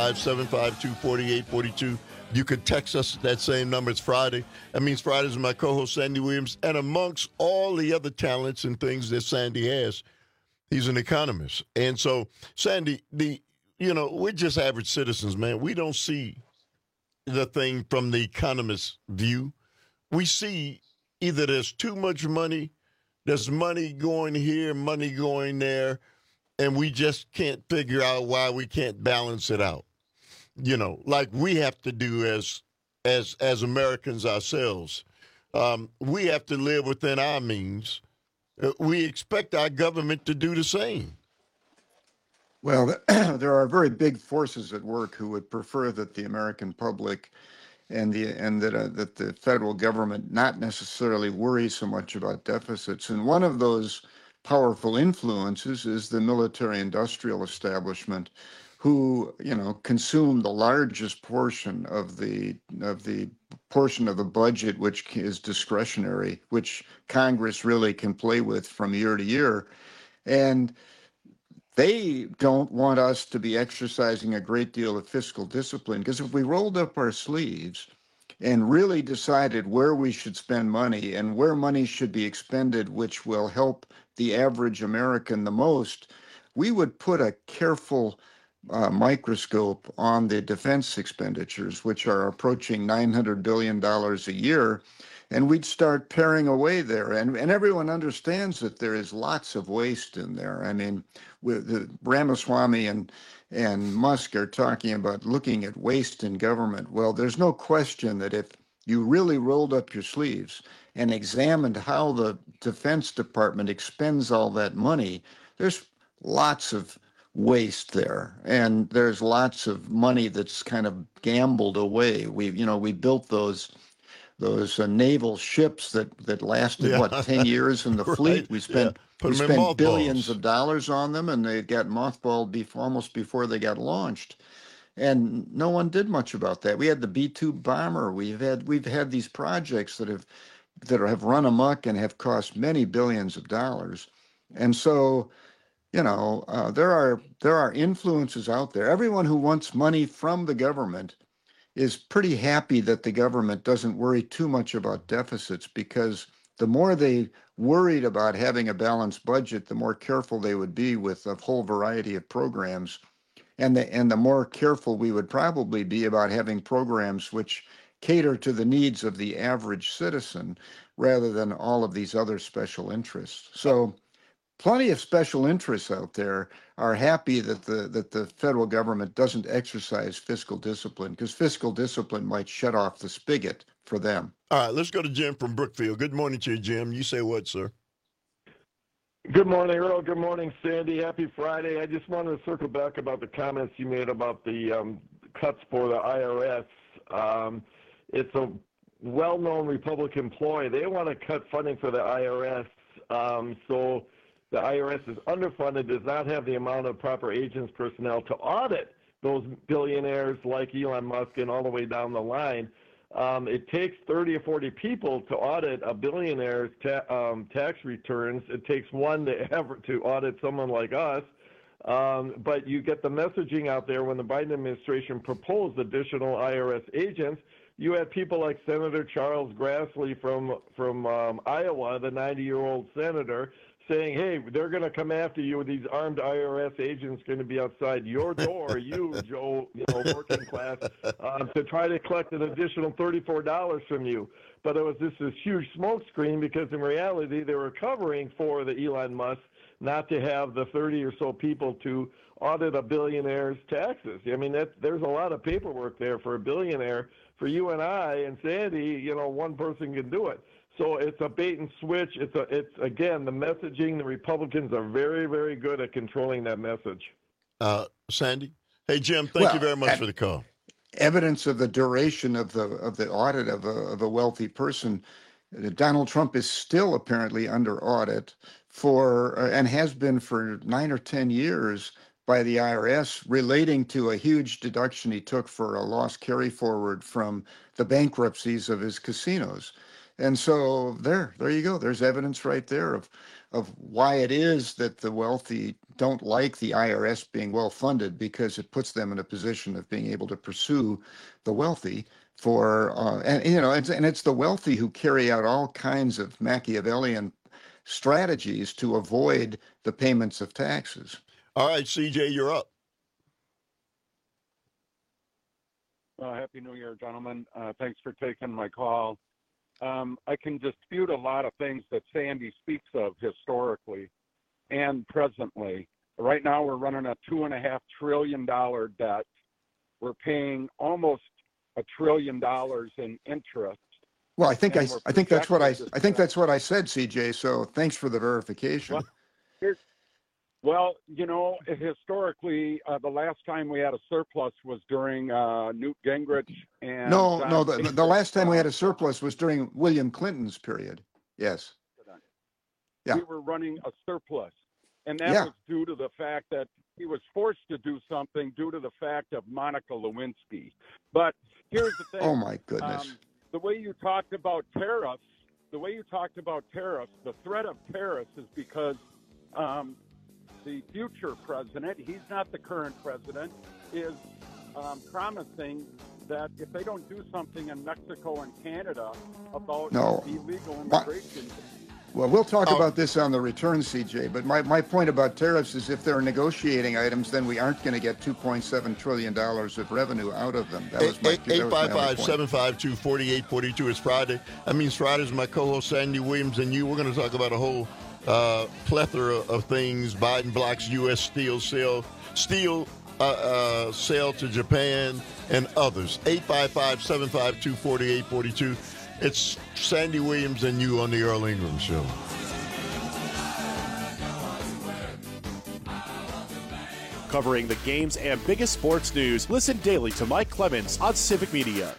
855-752-4842. You could text us at that same number. It's Friday. That means Fridays with my co-host, Sandy Williams. And amongst all the other talents and things that Sandy has, he's an economist. And so, Sandy, we're just average citizens, man. We don't see the thing from the economist's view. We see either there's too much money, there's money going here, money going there, and we just can't figure out why we can't balance it out. Like we have to do as Americans ourselves. We have to live within our means. We expect our government to do the same. Well, there are very big forces at work who would prefer that the American public and that the federal government not necessarily worry so much about deficits. And one of those powerful influences is the military-industrial establishment, who consume the largest portion of the portion of the budget which is discretionary, which Congress really can play with from year to year, and they don't want us to be exercising a great deal of fiscal discipline, because if we rolled up our sleeves and really decided where we should spend money and where money should be expended, which will help the average American the most, we would put a careful microscope on the defense expenditures, which are approaching $900 billion a year, and we'd start paring away there. And everyone understands that there is lots of waste in there. I mean, Ramaswamy and Musk are talking about looking at waste in government. Well, there's no question that if you really rolled up your sleeves and examined how the Defense Department expends all that money, there's lots of waste there, and there's lots of money that's kind of gambled away. We built those naval ships that lasted 10 years in the fleet. We spent billions of dollars on them, and they got mothballed almost before they got launched. And no one did much about that. We had the B-2 bomber. We've had these projects that have run amok and have cost many billions of dollars. And so, there are influences out there. Everyone who wants money from the government is pretty happy that the government doesn't worry too much about deficits, because the more they worried about having a balanced budget, the more careful they would be with a whole variety of programs. And the more careful we would probably be about having programs which cater to the needs of the average citizen rather than all of these other special interests. So plenty of special interests out there are happy that the federal government doesn't exercise fiscal discipline, because fiscal discipline might shut off the spigot for them. All right, let's go to Jim from Brookfield. Good morning to you, Jim. You say what, sir? Good morning, Earl. Good morning, Sandy. Happy Friday. I just wanted to circle back about the comments you made about the cuts for the IRS. It's a well-known Republican ploy. They want to cut funding for the IRS, so the IRS is underfunded, does not have the amount of proper agents personnel to audit those billionaires like Elon Musk and all the way down the line. It takes 30 or 40 people to audit a billionaire's tax returns. It takes one to audit someone like us. But you get the messaging out there when the Biden administration proposed additional IRS agents. You had people like Senator Charles Grassley from Iowa, the 90-year-old senator, saying, hey, they're going to come after you with these armed IRS agents going to be outside your door, you, Joe, working class, to try to collect an additional $34 from you. But it was just this huge smokescreen, because in reality they were covering for the Elon Musk not to have the 30 or so people to audit a billionaire's taxes. I mean, there's a lot of paperwork there for a billionaire. For you and I and Sandy, one person can do it. So it's a bait and switch. It's again, the messaging. The Republicans are very, very good at controlling that message. Sandy? Hey, Jim, thank you very much for the call. Evidence of the duration of the audit of a wealthy person. Donald Trump is still apparently under audit and has been for 9 or 10 years by the IRS, relating to a huge deduction he took for a loss carry forward from the bankruptcies of his casinos. And so there you go. There's evidence right there of why it is that the wealthy don't like the IRS being well funded, because it puts them in a position of being able to pursue the wealthy and it's the wealthy who carry out all kinds of Machiavellian strategies to avoid the payments of taxes. All right, CJ, you're up. Happy New Year, gentlemen. Thanks for taking my call. I can dispute a lot of things that Sandy speaks of historically and presently. Right now, we're running a $2.5 trillion debt. We're paying almost $1 trillion in interest. Well, I think that's what I said, CJ. So thanks for the verification. Well, historically, the last time we had a surplus was during Newt Gingrich and the last time we had a surplus was during William Clinton's period. Yes. Yeah. We were running a surplus, and that was due to the fact that he was forced to do something due to the fact of Monica Lewinsky. But here's the thing. Oh my goodness. The way you talked about tariffs, the threat of tariffs is because the future president, he's not the current president, is promising that if they don't do something in Mexico and Canada about illegal immigration. Well, we'll talk about this on the return, CJ, but my point about tariffs is if they're negotiating items, then we aren't going to get $2.7 trillion of revenue out of them. That was my 855-752-4842. It's Friday. That means Friday's my co-host, Sandy Williams, and you. We're going to talk about a whole plethora of things. Biden blocks U.S. steel sale to Japan and others. 855-752-4842. It's Sandy Williams and you on the Earl Ingram Show. Covering the games and biggest sports news, listen daily to Mike Clemens on Civic Media.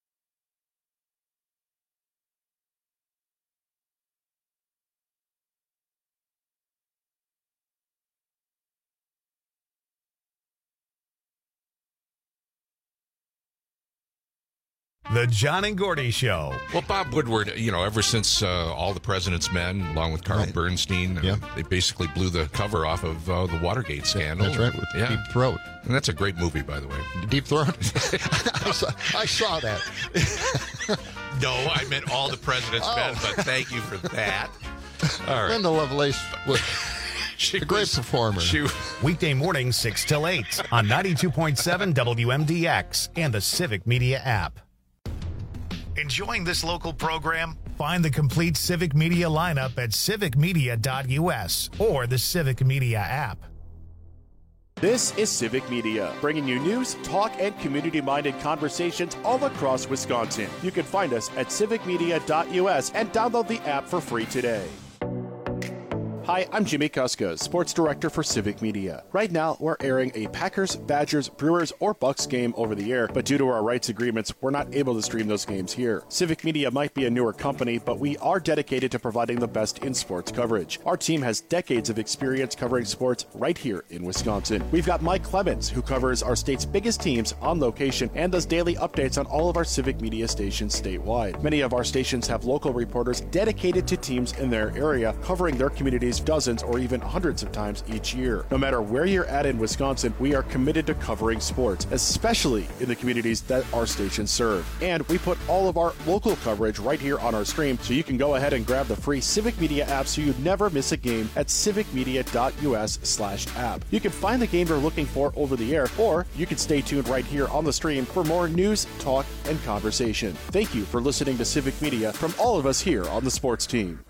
The John and Gordy Show. Well, Bob Woodward, ever since All the President's Men, along with Carl Bernstein, they basically blew the cover off of the Watergate scandal. That's right, with Deep Throat. And that's a great movie, by the way. Deep Throat? I saw that. No, I meant All the President's Men, but thank you for that. All right. Linda Lovelace was a great performer. Weekday mornings 6 till 8 on 92.7 WMDX and the Civic Media app. Enjoying this local program? Find the complete Civic Media lineup at civicmedia.us or the Civic Media app. This is Civic Media, bringing you news, talk, and community-minded conversations all across Wisconsin. You can find us at civicmedia.us and download the app for free today. Hi, I'm Jimmy Kuska, Sports Director for Civic Media. Right now, we're airing a Packers, Badgers, Brewers, or Bucks game over the air, but due to our rights agreements, we're not able to stream those games here. Civic Media might be a newer company, but we are dedicated to providing the best in sports coverage. Our team has decades of experience covering sports right here in Wisconsin. We've got Mike Clemens, who covers our state's biggest teams on location and does daily updates on all of our Civic Media stations statewide. Many of our stations have local reporters dedicated to teams in their area, covering their communities dozens or even hundreds of times each year. No matter where you're at in Wisconsin, we are committed to covering sports, especially in the communities that our stations serve. And we put all of our local coverage right here on our stream, so you can go ahead and grab the free Civic Media app so you never miss a game at civicmedia.us/app. You can find the game you're looking for over the air, or you can stay tuned right here on the stream for more news, talk, and conversation. Thank you for listening to Civic Media from all of us here on the sports team.